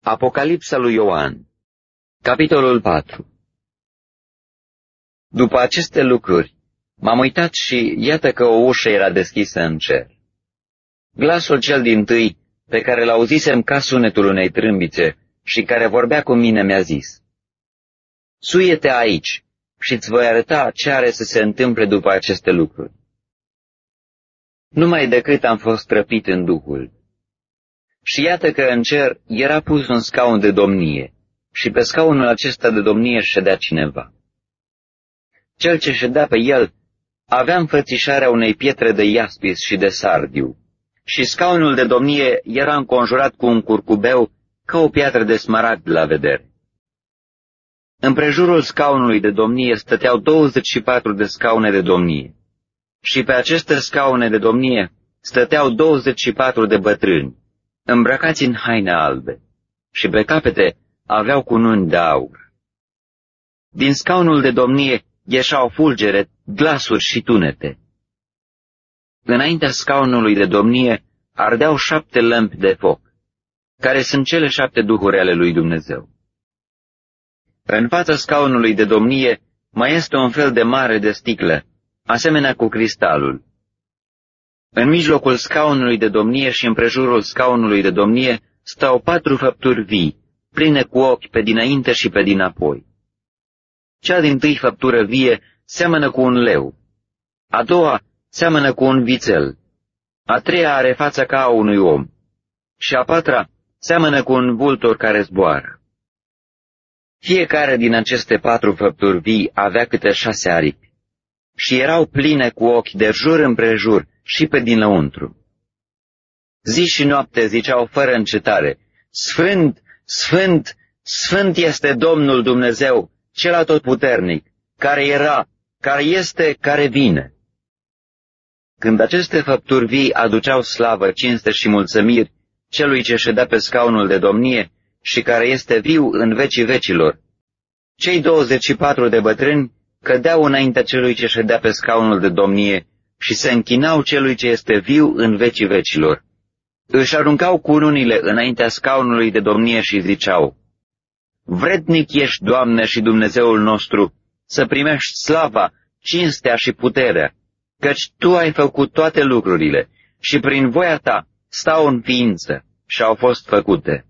Apocalipsa lui Ioan, capitolul 4. După aceste lucruri, m-am uitat și iată că o ușă era deschisă în cer. Glasul cel dintâi, pe care l-auzisem ca sunetul unei trâmbițe și care vorbea cu mine, mi-a zis: Suie-te aici și îți voi arăta ce are să se întâmple după aceste lucruri. Numai decât am fost răpit în Duhul. Și iată că în cer era pus un scaun de domnie și pe scaunul acesta de domnie ședea cineva. Cel ce ședea pe el avea înfățișarea unei pietre de iaspis și de sardiu și scaunul de domnie era înconjurat cu un curcubeu ca o piatră de smaragd la vedere. Împrejurul scaunului de domnie stăteau 24 de scaune de domnie și pe aceste scaune de domnie stăteau 24 de bătrâni, îmbrăcați în haine albe, și pe capete aveau cununi de aur. Din scaunul de domnie ieșeau fulgere, glasuri și tunete. Înaintea scaunului de domnie ardeau 7 lămpi de foc, care sunt cele 7 duhuri ale lui Dumnezeu. În fața scaunului de domnie mai este un fel de mare de sticlă, asemenea cu cristalul. În mijlocul scaunului de domnie și împrejurul scaunului de domnie stau 4 făpturi vii, pline cu ochi pe dinainte și pe dinapoi. Cea dintâi făptură vie seamănă cu un leu, a doua seamănă cu un vițel, a treia are fața ca a unui om și a patra seamănă cu un vultur care zboară. Fiecare din aceste 4 făpturi vii avea câte 6 aripi și erau pline cu ochi de jur împrejur și pe dinăuntru. Zi și noapte ziceau fără încetare: Sfânt, Sfânt, Sfânt este Domnul Dumnezeu, Cel Atotputernic, care era, care este, care vine. Când aceste făpturi vii aduceau slavă, cinste și mulțumiri celui ce ședea pe scaunul de domnie și care este viu în vecii vecilor, cei 24 de bătrâni cădeau înaintea celui ce ședea pe scaunul de domnie și se închinau celui ce este viu în vecii vecilor. Își aruncau cununile înaintea scaunului de domnie și ziceau: Vrednic ești, Doamne și Dumnezeul nostru, să primești slava, cinstea și puterea, căci Tu ai făcut toate lucrurile și prin voia Ta stau în ființă și au fost făcute.